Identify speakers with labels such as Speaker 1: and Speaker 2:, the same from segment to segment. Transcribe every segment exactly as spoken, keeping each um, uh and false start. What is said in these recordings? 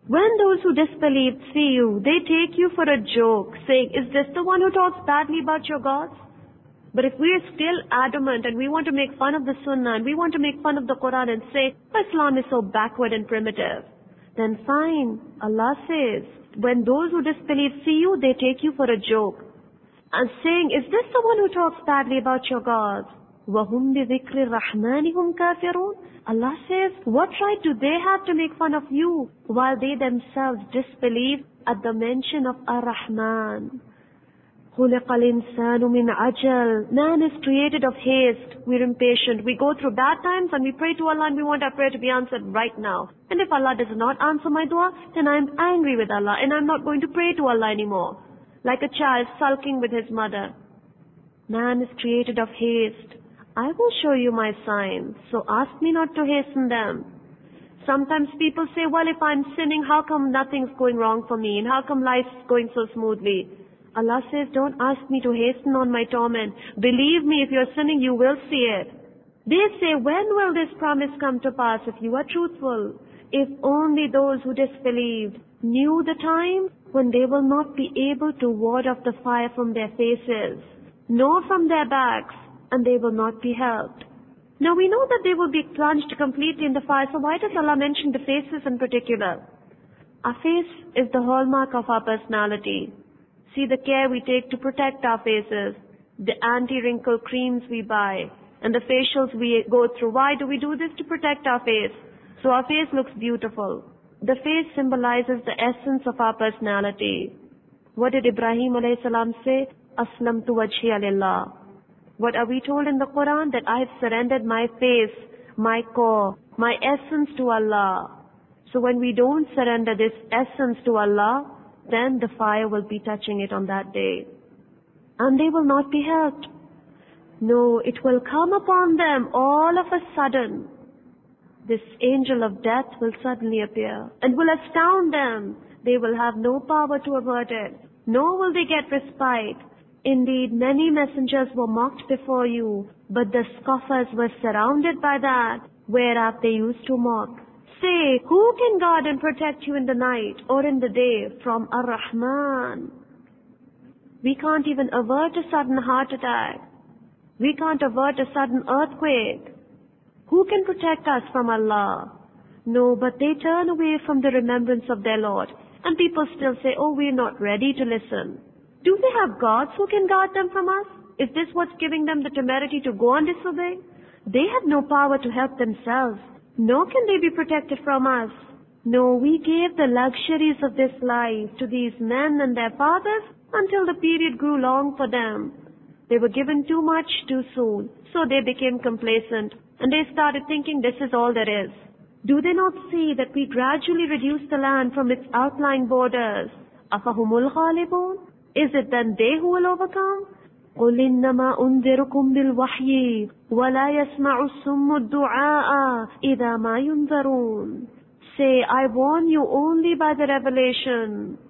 Speaker 1: When those who disbelieved see you, they take you for a joke, saying, is this the one who talks badly about your gods? But if we are still adamant and we want to make fun of the Sunnah and we want to make fun of the Quran and say, Islam is so backward and primitive, then fine. Allah says, when those who disbelieve see you, they take you for a joke. And saying, is this the one who talks badly about your gods? وَهُمْ بِذِكْرِ الرَّحْمَنِ هُمْ كَافِرُونَ. Allah says, what right do they have to make fun of you while they themselves disbelieve at the mention of Ar-Rahman? خُلِقَ الْإِنسَانُ مِنْ عَجَلٍ. Man is created of haste. We're impatient. We go through bad times and we pray to Allah and we want our prayer to be answered right now. And if Allah does not answer my dua, then I'm angry with Allah and I'm not going to pray to Allah anymore. Like a child sulking with his mother. Man is created of haste. I will show you my signs, so ask me not to hasten them. Sometimes people say, well, if I'm sinning, how come nothing's going wrong for me? And how come life's going so smoothly? Allah says, don't ask me to hasten on my torment. Believe me, if you're sinning, you will see it. They say, when will this promise come to pass if you are truthful? If only those who disbelieved knew the time when they will not be able to ward off the fire from their faces, nor from their backs, and they will not be helped. Now we know that they will be plunged completely in the fire, so why does Allah mention the faces in particular? Our face is the hallmark of our personality. See the care we take to protect our faces, the anti-wrinkle creams we buy, and the facials we go through. Why do we do this? To protect our face, so our face looks beautiful. The face symbolizes the essence of our personality. What did Ibrahim alayhi salam say? Aslamtu wajhiya lillah. What are we told in the Quran? That I have surrendered my face, my core, my essence to Allah. So when we don't surrender this essence to Allah, then the fire will be touching it on that day. And they will not be helped. No, it will come upon them all of a sudden. This angel of death will suddenly appear and will astound them. They will have no power to avert it, nor will they get respite. Indeed, many messengers were mocked before you, but the scoffers were surrounded by that, whereof they used to mock. Say, who can guard and protect you in the night or in the day from Ar-Rahman? We can't even avert a sudden heart attack. We can't avert a sudden earthquake. Who can protect us from Allah? No, but they turn away from the remembrance of their Lord. And people still say, oh, we're not ready to listen. Do they have gods who can guard them from us? Is this what's giving them the temerity to go and disobey? They have no power to help themselves, nor can they be protected from us. No, we gave the luxuries of this life to these men and their fathers until the period grew long for them. They were given too much too soon, so they became complacent, and they started thinking this is all there is. Do they not see that we gradually reduce the land from its outlying borders? أَفَهُمُ الْغَالِبُونَ? Is it then they who will overcome? قُلْ إِنَّمَا أُنذِرُكُمْ بِالْوَحْيِ وَلَا يَسْمَعُ السُّمُّ الدُّعَاءَ إِذَا مَا يُنذَرُونَ. Say, I warn you only by the revelation.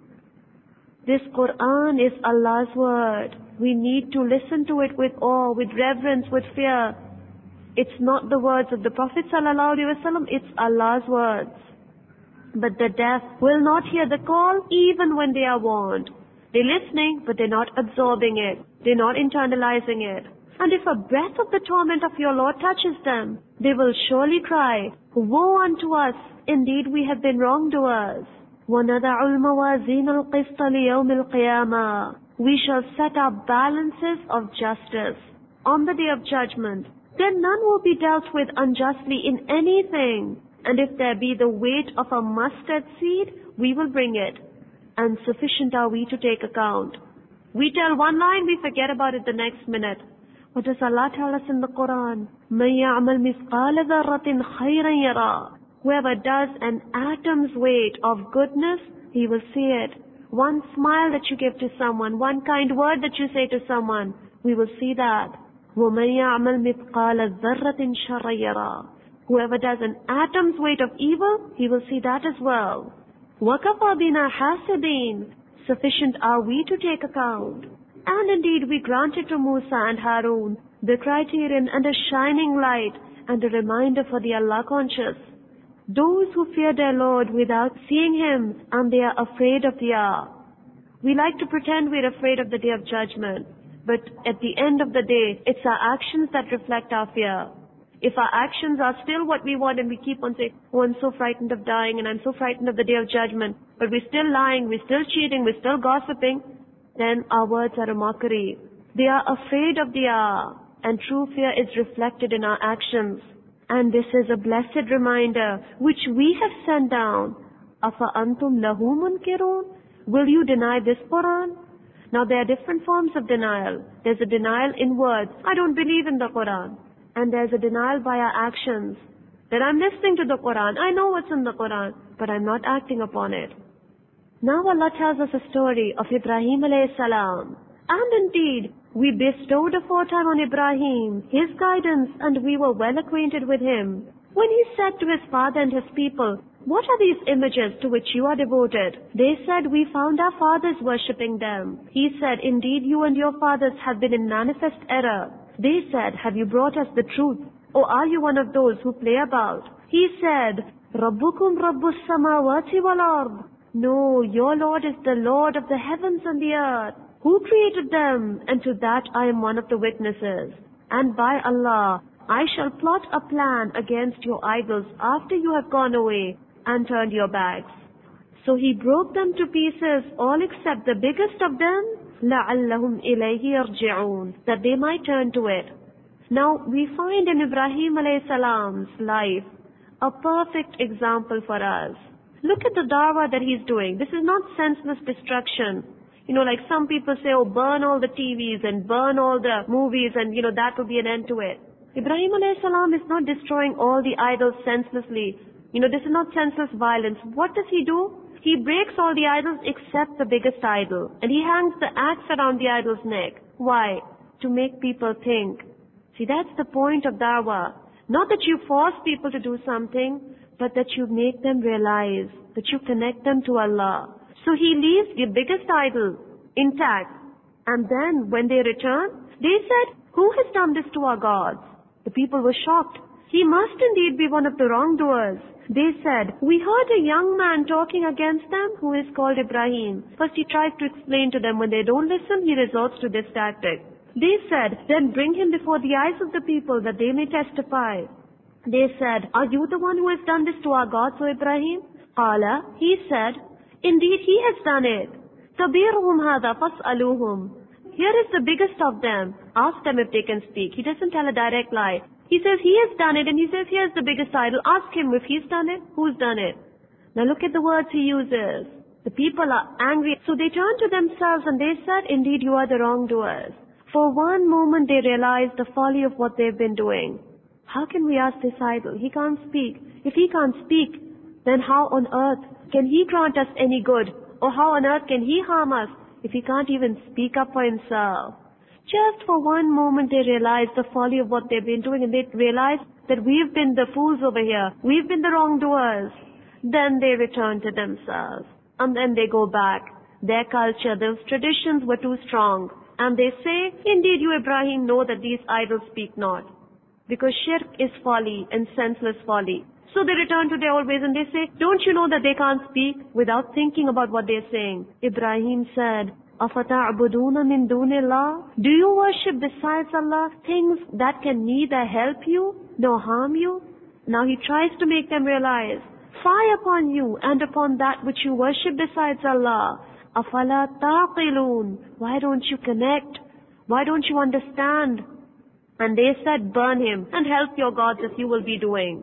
Speaker 1: This Quran is Allah's word. We need to listen to it with awe, with reverence, with fear. It's not the words of the Prophet ﷺ, it's Allah's words. But the deaf will not hear the call even when they are warned. They're listening, but they're not absorbing it. They're not internalizing it. And if a breath of the torment of your Lord touches them, they will surely cry, woe unto us! Indeed, we have been wrongdoers. وَنَدَعُ الْمَوَازِينَ الْقِسْطَ لِيَوْمِ الْقِيَامَةِ. We shall set up balances of justice on the day of judgment. Then none will be dealt with unjustly in anything. And if there be the weight of a mustard seed, we will bring it. And sufficient are we to take account. We tell one line, we forget about it the next minute. What does Allah tell us in the Quran? مَن يَعْمَلْ مِثْقَالَ ذَرَّةٍ خَيْرًا يَرَى. Whoever does an atom's weight of goodness, he will see it. One smile that you give to someone, one kind word that you say to someone, we will see that. وَمَن يَعْمَلْ مِثْقَالَ ذَرَّةٍ شَرًّا يَرَى. Whoever does an atom's weight of evil, he will see that as well. وَكَفَى بِنَا حَاسِبِينَ. Sufficient are we to take account. And indeed we granted to Musa and Harun the criterion and a shining light and a reminder for the Allah conscious. Those who fear their Lord without seeing Him, and they are afraid of the hour. We like to pretend we're afraid of the Day of Judgment, but at the end of the day, it's our actions that reflect our fear. If our actions are still what we want and we keep on saying, oh, I'm so frightened of dying and I'm so frightened of the Day of Judgment, but we're still lying, we're still cheating, we're still gossiping, then our words are a mockery. They are afraid of the hour, and true fear is reflected in our actions. And this is a blessed reminder which we have sent down. Afa antum lahu munkirun? Will you deny this Quran? Now there are different forms of denial. There's a denial in words. I don't believe in the Quran. And there's a denial by our actions. That I'm listening to the Quran. I know what's in the Quran, but I'm not acting upon it. Now Allah tells us a story of Ibrahim alayhi salam. And indeed, we bestowed aforetime on Ibrahim his guidance, and we were well acquainted with him. When he said to his father and his people, what are these images to which you are devoted? They said, we found our fathers worshipping them. He said, indeed you and your fathers have been in manifest error. They said, have you brought us the truth? Or are you one of those who play about? He said, Rabbukum Rabbus samawati wal ard. No, your Lord is the Lord of the heavens and the earth. Who created them? And to that I am one of the witnesses. And by Allah, I shall plot a plan against your idols after you have gone away and turned your backs. So he broke them to pieces, all except the biggest of them, لَعَلَّهُمْ إِلَيْهِ يَرْجِعُونَ, that they might turn to it. Now we find in Ibrahim alayhi salam's life a perfect example for us. Look at the dawah that he's doing. This is not senseless destruction. You know, like some people say, oh, burn all the T Vs and burn all the movies and, you know, that will be an end to it. Ibrahim alayhi salam is not destroying all the idols senselessly. You know, this is not senseless violence. What does he do? He breaks all the idols except the biggest idol. And he hangs the axe around the idol's neck. Why? To make people think. See, that's the point of dawah. Not that you force people to do something, but that you make them realize, that you connect them to Allah. So he leaves the biggest idol intact. And then when they return, they said, who has done this to our gods? The people were shocked. He must indeed be one of the wrongdoers. They said, we heard a young man talking against them who is called Ibrahim. First he tries to explain to them. When they don't listen, he resorts to this tactic. They said, then bring him before the eyes of the people that they may testify. They said, are you the one who has done this to our gods, O Ibrahim? Qala, he said, indeed he has done it. Kabiruhum hadha fas'aluhum. Here is the biggest of them. Ask them if they can speak. He doesn't tell a direct lie. He says he has done it, and he says here's the biggest idol. Ask him if he's done it, who's done it. Now look at the words he uses. The people are angry. So they turn to themselves and they said, indeed you are the wrongdoers. For one moment they realize the folly of what they've been doing. How can we ask this idol? He can't speak. If he can't speak, then how on earth can he grant us any good? Or how on earth can he harm us if he can't even speak up for himself? Just for one moment they realize the folly of what they've been doing, and they realize that we've been the fools over here. We've been the wrongdoers. Then they return to themselves. And then they go back. Their culture, those traditions were too strong. And they say, indeed you Ibrahim know that these idols speak not. Because shirk is folly and senseless folly. So they return to their old ways and they say, don't you know that they can't speak without thinking about what they're saying? Ibrahim said, أَفَتَعْبُدُونَ مِن دُونِ اللَّهِ? Do you worship besides Allah things that can neither help you nor harm you? Now he tries to make them realize, fie upon you and upon that which you worship besides Allah. أَفَلَا تَعْقِلُونَ? Why don't you connect? Why don't you understand? And they said, burn him and help your gods as you will be doing.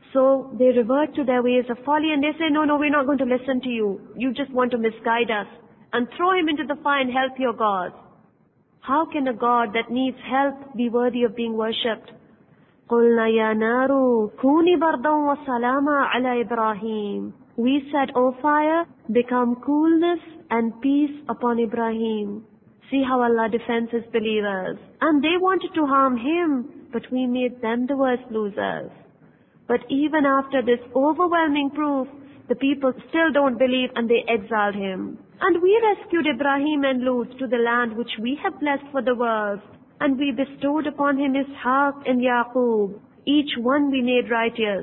Speaker 1: So they revert to their ways of folly and they say, no, no, we're not going to listen to you. You just want to misguide us. And throw him into the fire and help your gods. How can a God that needs help be worthy of being worshipped? قُلْنَا يَا نَارُ كُونِي بَرْدًا وَسَلَامًا عَلَى إِبْرَاهِيمَ. We said, O fire, become coolness and peace upon Ibrahim. See how Allah defends His believers. And they wanted to harm him, but we made them the worst losers. But even after this overwhelming proof, the people still don't believe and they exiled him. And we rescued Ibrahim and Lut to the land which we have blessed for the world. And we bestowed upon him Ishaq and Yaqub. Each one we made righteous.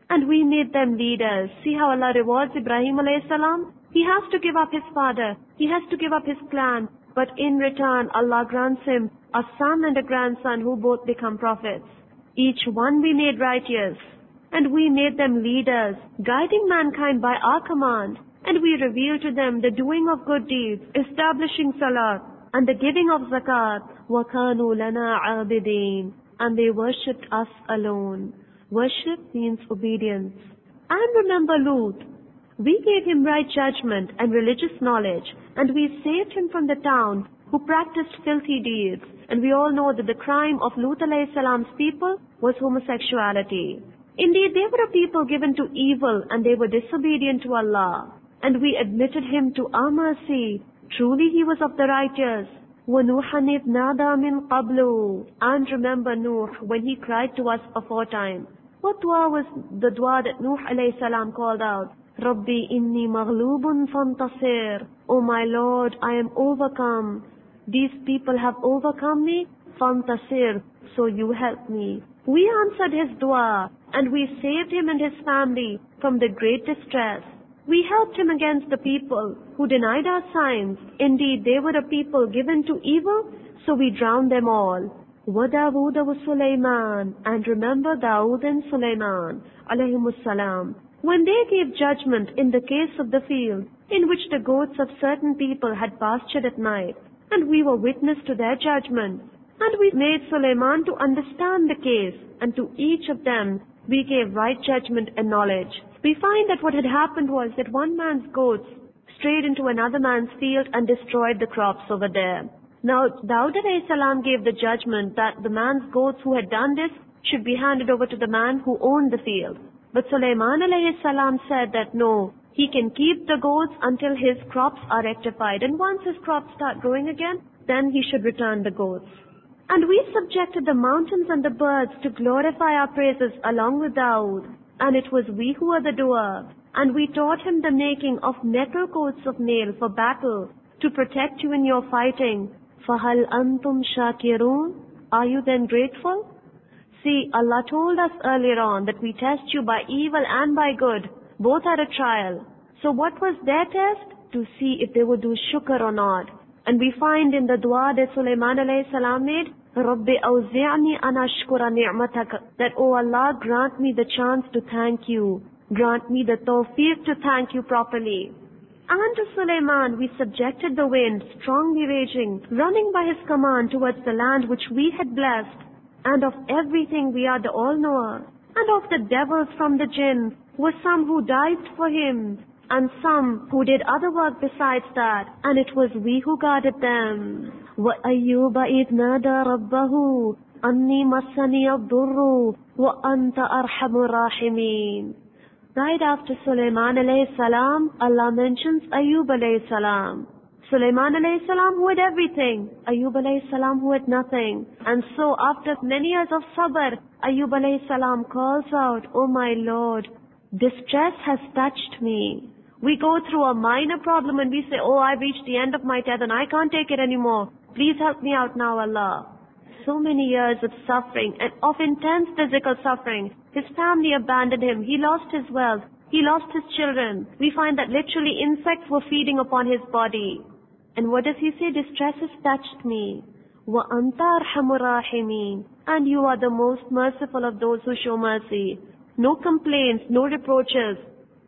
Speaker 1: and we made them leaders. See how Allah rewards Ibrahim alayhi salam? He has to give up his father. He has to give up his clan. But in return, Allah grants him a son and a grandson who both become prophets. Each one we made righteous. And we made them leaders, guiding mankind by our command. And we revealed to them the doing of good deeds, establishing salat, and the giving of zakat. وَكَانُوا لَنَا عَابِدِينَ. And they worshipped us alone. Worship means obedience. And remember Lut. We gave him right judgment and religious knowledge, and we saved him from the town who practiced filthy deeds. And we all know that the crime of Lut alayhi salam's people was homosexuality. Indeed, they were a people given to evil, and they were disobedient to Allah. And we admitted him to our mercy. Truly he was of the righteous. وَنُوحًا إِذْ نَادَى مِنْ قَبْلُ. And remember Nuh when he cried to us aforetime. What dua was the dua that Nuh alayhi salam called out? Rabbi inni maghlubun fantasir. Oh my Lord, I am overcome. These people have overcome me. Fantasir, so you help me. We answered his dua, and we saved him and his family from the great distress. We helped him against the people who denied our signs. Indeed, they were a people given to evil, so we drowned them all. وَدَاوُودَ وَسُلَيْمَانَ. And remember Dawood and Sulaiman, alayhimus salam, when they gave judgment in the case of the field, in which the goats of certain people had pastured at night, and we were witness to their judgment. And we made Sulaiman to understand the case, and to each of them we gave right judgment and knowledge. We find that what had happened was that one man's goats strayed into another man's field and destroyed the crops over there. Now, Dawud alayhi salam gave the judgment that the man's goats who had done this should be handed over to the man who owned the field. But Sulaiman alayhi salam said that no, he can keep the goats until his crops are rectified, and once his crops start growing again, then he should return the goats. And we subjected the mountains and the birds to glorify our praises along with Dawud, and it was we who were the doer. And we taught him the making of metal coats of nail for battle, to protect you in your fighting. فَهَلْ أَنْتُمْ شَاكِرُونَ. Are you then grateful? See, Allah told us earlier on that we test you by evil and by good. Both are a trial. So what was their test? To see if they would do shukr or not. And we find in the dua that Sulaiman alayhi salam made, Rabbi awzi'ni an ashkura ni'matak, that, oh Allah, grant me the chance to thank you. Grant me the tawfiq to thank you properly. And to Sulaiman we subjected the wind, strongly raging, running by his command towards the land which we had blessed. And of everything we are the all-knower. And of the devils from the jinn were some who dived for him, and some who did other work besides that, and it was we who guarded them. وَأَيُّوبَ إِذْ نَادَى رَبَّهُ أَنِّي مَسَّنِيَ الضُّرُّ وَأَنْتَ أَرْحَمُ الرَّاحِمِينَ. Right after Sulaiman alayhi salam, Allah mentions Ayyub alayhi salam. Sulaiman alayhi salam who had everything, Ayyub alayhi salam who had nothing. And so after many years of sabr, Ayyub alayhi salam calls out, oh my Lord, distress has touched me. We go through a minor problem and we say, oh, I've reached the end of my tether and I can't take it anymore. Please help me out now, Allah. So many years of suffering and of intense physical suffering. His family abandoned him. He lost his wealth. He lost his children. We find that literally insects were feeding upon his body. And what does he say? Distress has touched me. وَأَنْتَ أَرْحَمُ الرَّاحِمِينَ. And you are the most merciful of those who show mercy. No complaints, no reproaches.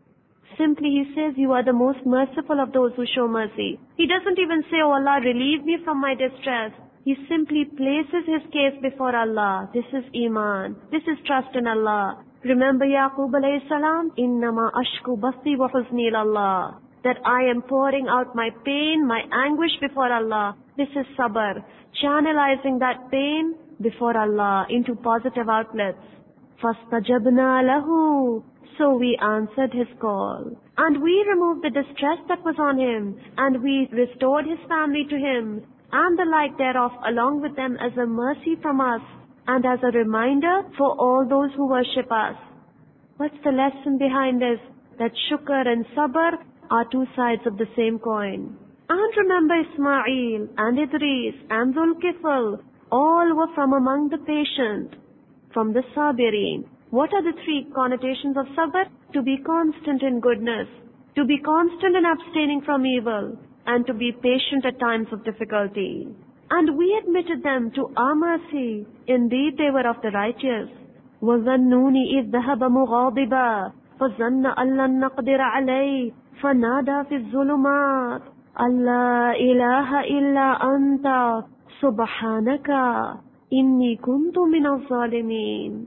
Speaker 1: Simply he says, you are the most merciful of those who show mercy. He doesn't even say, oh Allah, relieve me from my distress. He simply places his case before Allah. This is Iman. This is trust in Allah. Remember Yaqub alayhi salam? Innama ashku basti wa huzni ilallah. That I am pouring out my pain, my anguish before Allah. This is sabr. Channelizing that pain before Allah into positive outlets. فَاسْتَجَبْنَا لَهُ. So we answered his call. And we removed the distress that was on him. And we restored his family to him. And the like thereof along with them as a mercy from us. And as a reminder for all those who worship us. What's the lesson behind this? That shukr and sabr are two sides of the same coin. And remember Ismail and Idris and Dhul Kifl. All were from among the patient. From the Sabirin. What are the three connotations of sabr? To be constant in goodness, to be constant in abstaining from evil, and to be patient at times of difficulty. And we admitted them to our mercy. Indeed, they were of the righteous. وَظَنُّونِ إِذْ ذَهَبَ مُغَاضِبًا فَظَنَّ أَن لَّن نَّقْدِرَ عَلَيْهِ فَنَادَى فِي الظُّلُمَاتِ أَن لَّا إِلَٰهَ إِلَّا أَنتَ سُبْحَانَكَ إِنِّي كُنتُ مِنَ الظَّالِمِينَ.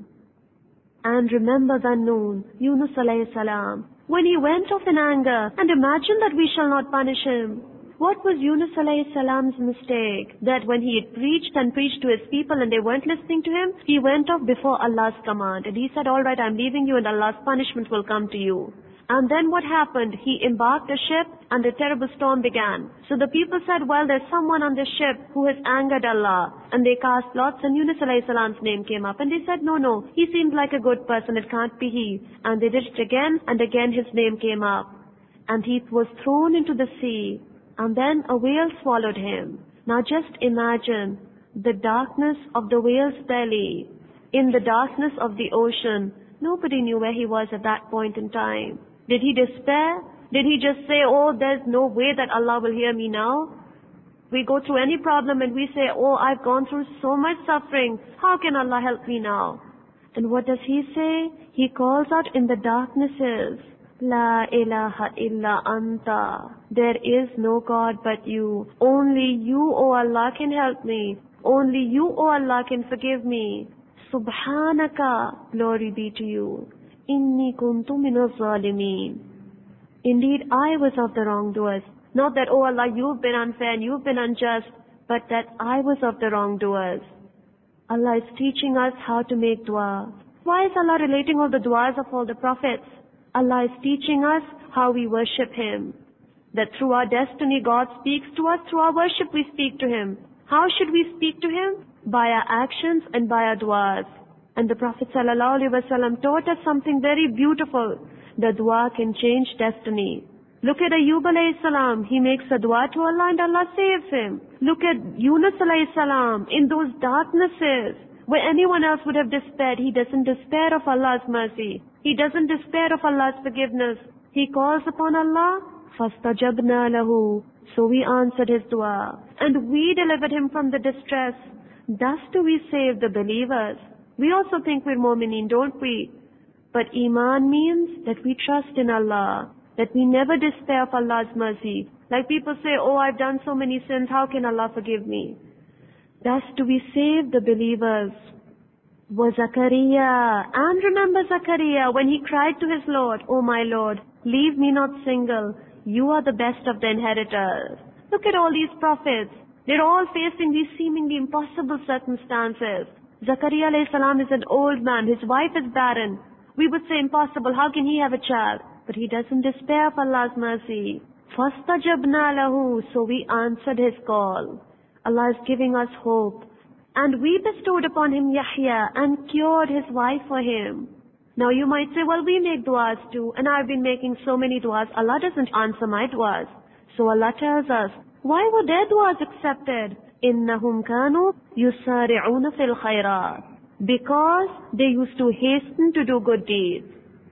Speaker 1: And remember Dhannun, Yunus alayhi salam, when he went off in anger and imagined that we shall not punish him. What was Yunus alayhi salam's mistake? That when he had preached and preached to his people and they weren't listening to him, he went off before Allah's command. And he said, all right, I'm leaving you and Allah's punishment will come to you. And then what happened? He embarked a ship and a terrible storm began. So the people said, well, there's someone on this ship who has angered Allah. And they cast lots and Yunus alayhi salam's name came up. And they said, no, no, he seems like a good person. It can't be he. And they did it again and again his name came up. And he was thrown into the sea. And then a whale swallowed him. Now just imagine the darkness of the whale's belly. In the darkness of the ocean, nobody knew where he was at that point in time. Did he despair? Did he just say, oh, there's no way that Allah will hear me now? We go through any problem and we say, oh, I've gone through so much suffering. How can Allah help me now? And what does he say? He calls out in the darknesses, La ilaha illa anta. There is no God but you. Only you, O Allah, can help me. Only you, O Allah, can forgive me. Subhanaka, glory be to you. Inni kuntu minaz zalimin. Indeed, I was of the wrongdoers. Not that, oh Allah, you've been unfair and you've been unjust, but that I was of the wrongdoers. Allah is teaching us how to make dua. Why is Allah relating all the duas of all the prophets? Allah is teaching us how we worship Him. That through our destiny, God speaks to us. Through our worship, we speak to Him. How should we speak to Him? By our actions and by our duas. And the Prophet ﷺ taught us something very beautiful. The dua can change destiny. Look at Ayyub alayhi salam. He makes a dua to Allah and Allah saves him. Look at Yunus alayhi salam. In those darknesses where anyone else would have despaired, he doesn't despair of Allah's mercy. He doesn't despair of Allah's forgiveness. He calls upon Allah. فَاسْتَجَبْنَا لَهُ. So we answered his dua. And we delivered him from the distress. Thus do we save the believers. We also think we're mu'mineen, don't we? But Iman means that we trust in Allah, that we never despair of Allah's mercy. Like people say, oh, I've done so many sins, how can Allah forgive me? Thus do we save the believers. Was Zakaria, and remember Zakaria when he cried to his Lord, oh my Lord, leave me not single, you are the best of the inheritors. Look at all these prophets. They're all facing these seemingly impossible circumstances. Zakaria alayhi salam is an old man, his wife is barren. We would say impossible, how can he have a child? But he doesn't despair of Allah's mercy. فَاسْتَجَبْنَا لَهُ. So we answered his call. Allah is giving us hope. And we bestowed upon him Yahya and cured his wife for him. Now you might say, well, we make du'as too, and I've been making so many du'as. Allah doesn't answer my du'as. So Allah tells us, why were their du'as accepted? إِنَّهُمْ كَانُوا يُسَارِعُونَ فِي الْخَيْرَاتِ. Because they used to hasten to do good deeds.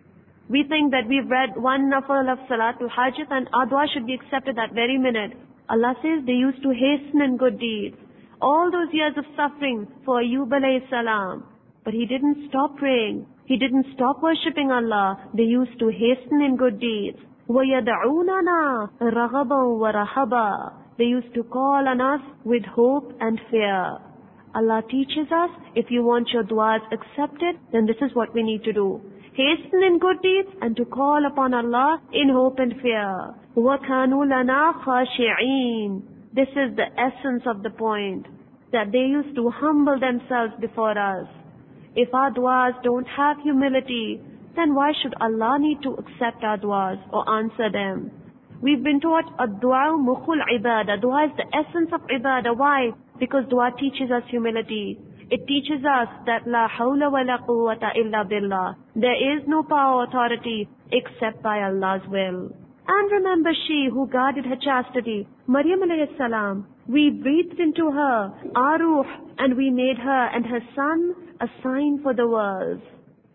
Speaker 1: We think that we've read one nafal of Salatul Hajat and our dua should be accepted that very minute. Allah says they used to hasten in good deeds. All those years of suffering for Ayyub alayhi salam. But he didn't stop praying. He didn't stop worshipping Allah. They used to hasten in good deeds. وَيَدْعُونَنَا رَغَبًا وَرَهَبًا. They used to call on us with hope and fear. Allah teaches us, if you want your du'as accepted, then this is what we need to do. Hasten in good deeds and to call upon Allah in hope and fear. وَكَانُوا لَنَا خَاشِعِينَ. This is the essence of the point, that they used to humble themselves before us. If our du'as don't have humility, then why should Allah need to accept our du'as or answer them? We've been taught a dua mukhul ibadah. Dua is the essence of ibadah. Why? Because dua teaches us humility. It teaches us that la hawla wa la quwwata illa billah. There is no power or authority except by Allah's will. And remember she who guarded her chastity, Maryam alayhi salam. We breathed into her our ruh and we made her and her son a sign for the world.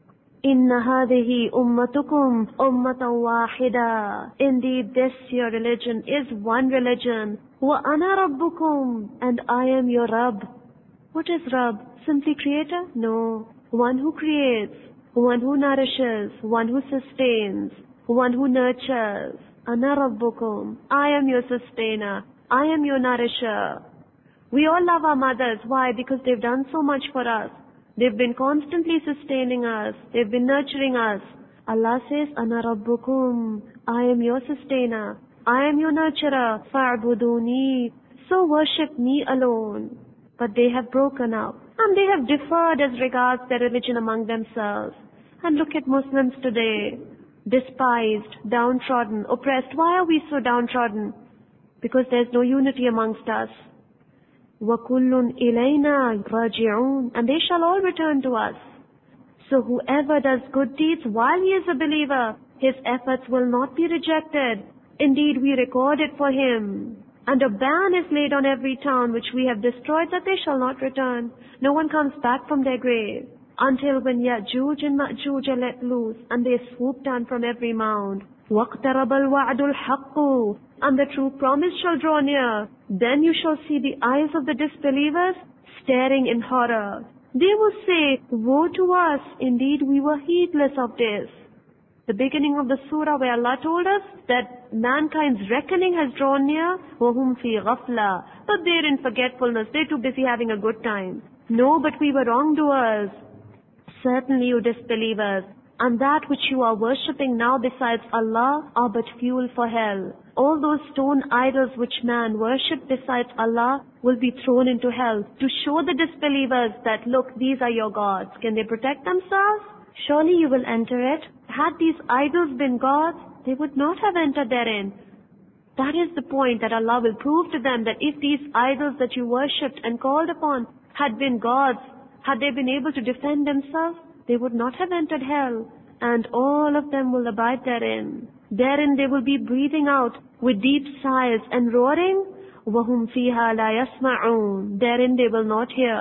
Speaker 1: إِنَّ هَذِهِ أُمَّتُكُمْ أُمَّةً وَاحِدًا. Indeed, this your religion is one religion. وَأَنَا رَبُّكُمْ, and I am your Rabb. What is Rabb? Simply creator? No. One who creates, one who nourishes, one who sustains, one who nurtures. Ana Rabbukum. I am your sustainer. I am your nourisher. We all love our mothers. Why? Because they've done so much for us. They've been constantly sustaining us. They've been nurturing us. Allah says, Ana Rabbukum. I am your sustainer. I am your nurturer. Fa'buduni. So worship me alone. But they have broken up. And they have differed as regards their religion among themselves. And look at Muslims today. Despised, downtrodden, oppressed. Why are we so downtrodden? Because there's no unity amongst us. وَكُلٌّ إِلَيْنَا رَاجِعُونَ. And they shall all return to us. So whoever does good deeds while he is a believer, his efforts will not be rejected. Indeed, we record it for him. And a ban is laid on every town which we have destroyed, that they shall not return. No one comes back from their grave until when Ya'juj and Ma'juj are let loose and they swoop down from every mound. وَاقْتَرَبَ الْوَعْدُ الْحَقُّ. And the true promise shall draw near. Then you shall see the eyes of the disbelievers staring in horror. They will say, woe to us, indeed we were heedless of this. The beginning of the surah where Allah told us that mankind's reckoning has drawn near, وَهُمْ فِي غَفْلَةٍ. But they're in forgetfulness, they're too busy having a good time. No, but we were wrongdoers. Certainly, you disbelievers, and that which you are worshipping now besides Allah are but fuel for hell. All those stone idols which man worshipped besides Allah will be thrown into hell to show the disbelievers that, look, these are your gods. Can they protect themselves? Surely you will enter it. Had these idols been gods, they would not have entered therein. That is the point, that Allah will prove to them that if these idols that you worshipped and called upon had been gods, had they been able to defend themselves, they would not have entered hell. And all of them will abide therein. Therein they will be breathing out with deep sighs and roaring. وَهُمْ فِيهَا لَا يَسْمَعُونَ. Therein they will not hear.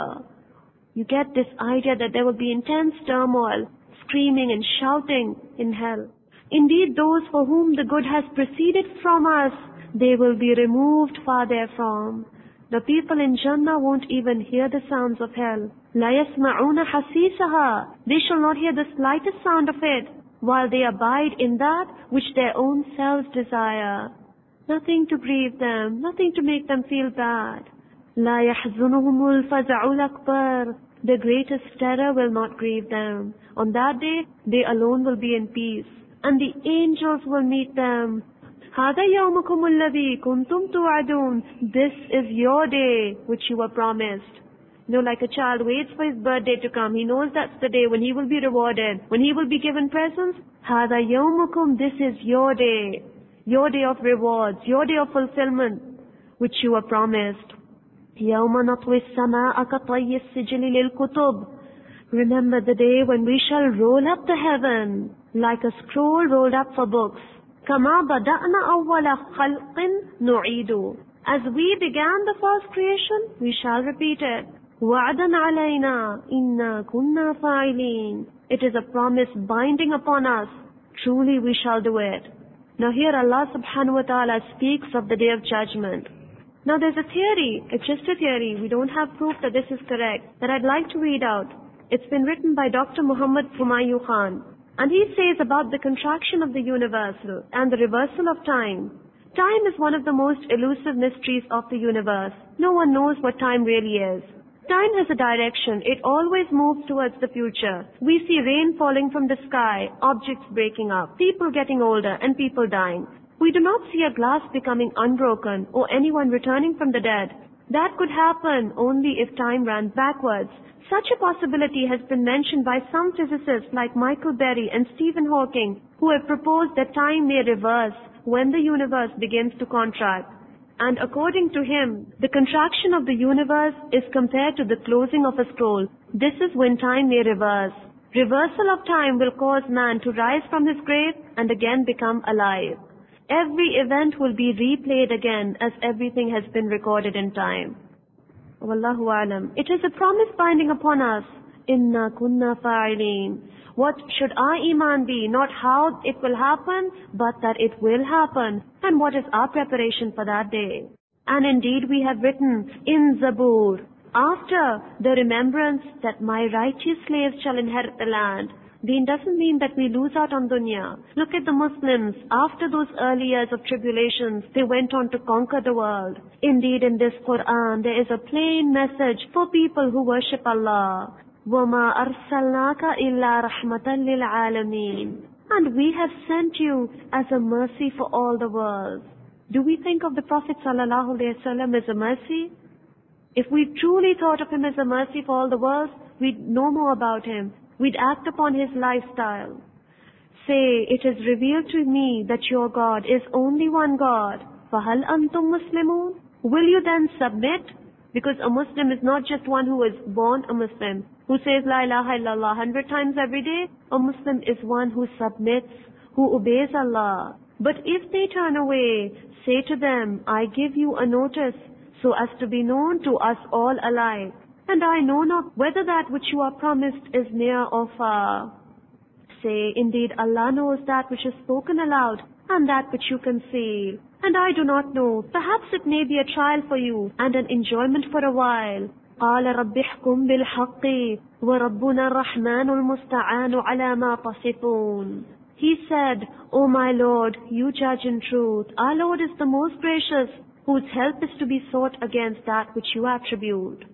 Speaker 1: You get this idea that there will be intense turmoil, screaming and shouting in hell. Indeed, those for whom the good has proceeded from us, they will be removed far therefrom. The people in Jannah won't even hear the sounds of hell. لَا يَسْمَعُونَ حَسِيسَهَا. They shall not hear the slightest sound of it, while they abide in that which their own selves desire. Nothing to grieve them, nothing to make them feel bad. لَا يَحْزُنُهُمُ الْفَزَعُ الْأَكْبَرُ. The greatest terror will not grieve them. On that day, they alone will be in peace, and the angels will meet them. هَذَا يَوْمُكُمُ الَّذِي كُنْتُمْ تُوعَدُونَ. This is your day which you were promised. You know, like a child waits for his birthday to come. He knows that's the day when he will be rewarded, when he will be given presents. هَذَا يَوْمُكُمْ. This is your day. Your day of rewards, your day of fulfillment, which you were promised. يَوْمَ نَطْوِي السَّمَاءَ كَطَيِّ السِّجِلِ لِلْكُتُبِ. Remember the day when we shall roll up the heaven like a scroll rolled up for books. كَمَا بَدَأْنَا أَوَّلَ خَلْقٍ نُعِيدُ. As we began the first creation, we shall repeat it. وَعْدًا عَلَيْنَا إِنَّا كُنَّا فَاعِلِينَ. It is a promise binding upon us. Truly we shall do it. Now here Allah subhanahu wa ta'ala speaks of the day of judgment. Now there's a theory, it's just a theory, we don't have proof that this is correct, that I'd like to read out. It's been written by Doctor Muhammad Humayun Khan. And he says about the contraction of the universal and the reversal of time. Time is one of the most elusive mysteries of the universe. No one knows what time really is. Time has a direction. It always moves towards the future. We see rain falling from the sky, objects breaking up, people getting older, and people dying. We do not see a glass becoming unbroken or anyone returning from the dead. That could happen only if time ran backwards. Such a possibility has been mentioned by some physicists like Michael Berry and Stephen Hawking, who have proposed that time may reverse when the universe begins to contract. And according to him, the contraction of the universe is compared to the closing of a scroll. This is when time may reverse. Reversal of time will cause man to rise from his grave and again become alive. Every event will be replayed again as everything has been recorded in time. Wallahu alam. It is a promise binding upon us. Inna kunna fa'ilin. What should our iman be? Not how it will happen, but that it will happen. And what is our preparation for that day? And indeed we have written in Zabur, after the remembrance that my righteous slaves shall inherit the land. Deen doesn't mean that we lose out on dunya. Look at the Muslims. After those early years of tribulations, they went on to conquer the world. Indeed, in this Quran, there is a plain message for people who worship Allah. وَمَا أَرْسَلْنَاكَ إِلَّا رَحْمَةً لِلْعَالَمِينَ. And we have sent you as a mercy for all the world. Do we think of the Prophet ﷺ as a mercy? If we truly thought of him as a mercy for all the world, we'd know more about him. We'd act upon his lifestyle. Say, it is revealed to me that your God is only one God. فَهَلْ أَنْتُمْ مُسْلِمُونَ? Will you then submit? Because a Muslim is not just one who is born a Muslim, who says La ilaha illallah a hundred times every day. A Muslim is one who submits, who obeys Allah. But if they turn away, say to them, I give you a notice, so as to be known to us all alike. And I know not whether that which you are promised is near or far. Say, indeed Allah knows that which is spoken aloud, and that which you conceal. And I do not know, perhaps it may be a trial for you, and an enjoyment for a while. قَالَ رَبِّ احْكُمْ بِالْحَقِّ وَرَبُّنَا الرَّحْمَنُ الْمُسْتَعَانُ عَلَى مَا تَصِفُونَ. He said, O my Lord, you judge in truth. Our Lord is the most gracious, whose help is to be sought against that which you attribute.